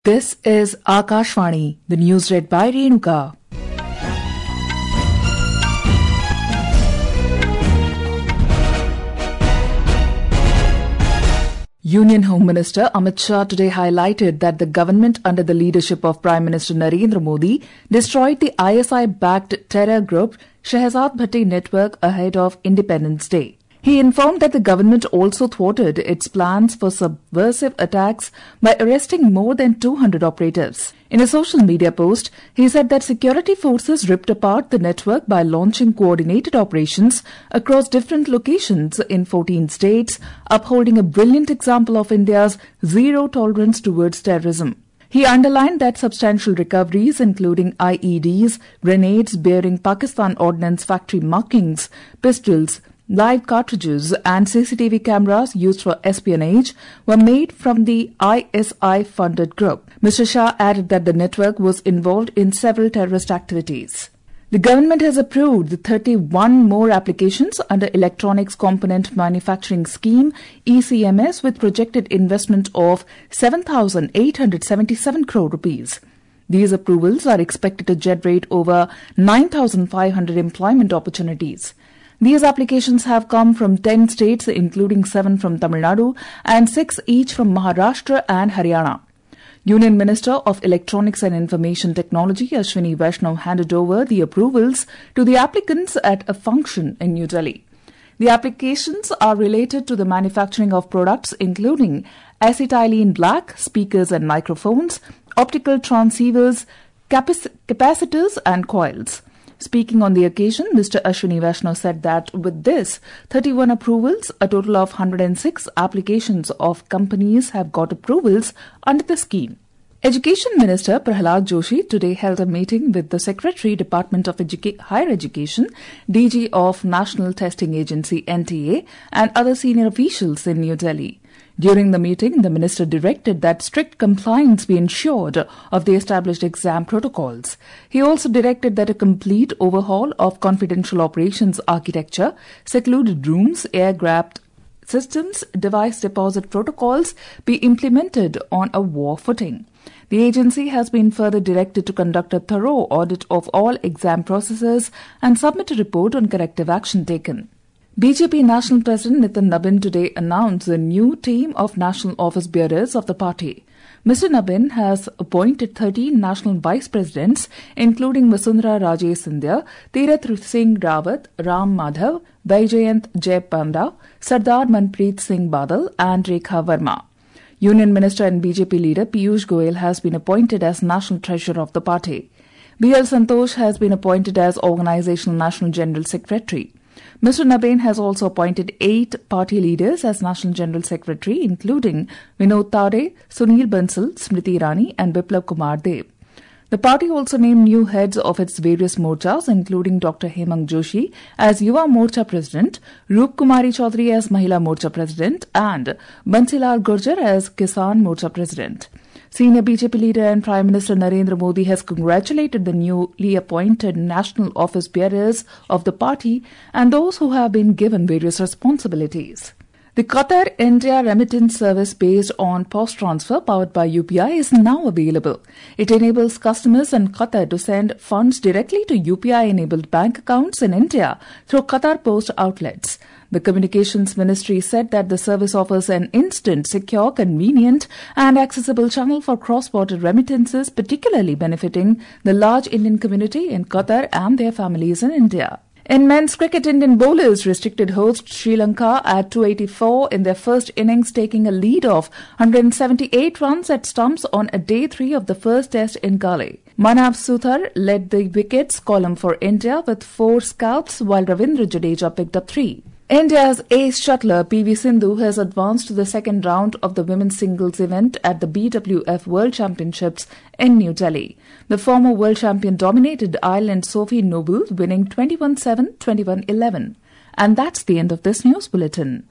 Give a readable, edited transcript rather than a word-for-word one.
This is Akashvani, the news read by Renuka. Union Home Minister Amit Shah today highlighted that the government under the leadership of Prime Minister Narendra Modi destroyed the ISI-backed terror group Shehzad Bhatti network ahead of Independence Day. He informed that the government also thwarted its plans for subversive attacks by arresting more than 200 operatives. In a social media post, he said that security forces ripped apart the network by launching coordinated operations across different locations in 14 states, upholding a brilliant example of India's zero tolerance towards terrorism. He underlined that substantial recoveries, including IEDs, grenades bearing Pakistan Ordnance Factory markings, pistols, live cartridges and CCTV cameras used for espionage were made from the ISI-funded group. Mr. Shah added that the network was involved in several terrorist activities. The government has approved the 31 more applications under Electronics Component Manufacturing Scheme ECMS with projected investment of 7,877 crore rupees. These approvals are expected to generate over 9,500 employment opportunities. These applications have come from 10 states, including 7 from Tamil Nadu and 6 each from Maharashtra and Haryana. Union Minister of Electronics and Information Technology Ashwini Vaishnaw handed over the approvals to the applicants at a function in New Delhi. The applications are related to the manufacturing of products including acetylene black, speakers and microphones, optical transceivers, capacitors and coils. Speaking on the occasion, Mr. Ashwini Vaishnaw said that with this 31 approvals, a total of 106 applications of companies have got approvals under the scheme. Education Minister Prahlad Joshi today held a meeting with the Secretary, Department of Higher Education, DG of National Testing Agency NTA and other senior officials in New Delhi. During the meeting, the minister directed that strict compliance be ensured of the established exam protocols. He also directed that a complete overhaul of confidential operations architecture, secluded rooms, air-gapped systems, device deposit protocols be implemented on a war footing. The agency has been further directed to conduct a thorough audit of all exam processes and submit a report on corrective action taken. BJP National President Nitin Nabin today announced the new team of national office bearers of the party. Mr. Nabin has appointed 13 national vice presidents, including Vasundhara Raje Scindia, Tirath Singh Rawat, Ram Madhav, Baijayant Jay Panda, Sardar Manpreet Singh Badal, and Rekha Verma. Union Minister and BJP leader Piyush Goyal has been appointed as national treasurer of the party. B.L. Santosh has been appointed as Organizational National General Secretary. Mr. Nabin has also appointed 8 party leaders as National General Secretary, including Vinod Tare, Sunil Bansal, Smriti Irani and Biplab Kumar Dev. The party also named new heads of its various morchas, including Dr. Hemang Joshi as Yuva Morcha President, Roop Kumari Chaudhary as Mahila Morcha President and Bansilal Gurjar as Kisan Morcha President. Senior BJP leader and Prime Minister Narendra Modi has congratulated the newly appointed national office bearers of the party and those who have been given various responsibilities. The Qatar India remittance service based on POS transfer powered by UPI is now available. It enables customers in Qatar to send funds directly to UPI-enabled bank accounts in India through Qatar Post outlets. The Communications Ministry said that the service offers an instant, secure, convenient and accessible channel for cross-border remittances, particularly benefiting the large Indian community in Qatar and their families in India. In men's cricket, Indian bowlers restricted host Sri Lanka at 284 in their first innings, taking a lead of 178 runs at stumps on a day 3 of the first test in Gale. Manav Suthar led the wickets column for India with 4 scalps, while Ravindra Jadeja picked up 3. India's ace shuttler PV Sindhu has advanced to the second round of the women's singles event at the BWF World Championships in New Delhi. The former world champion dominated Ireland's Sophie Noble, winning 21-7, 21-11. And that's the end of this news bulletin.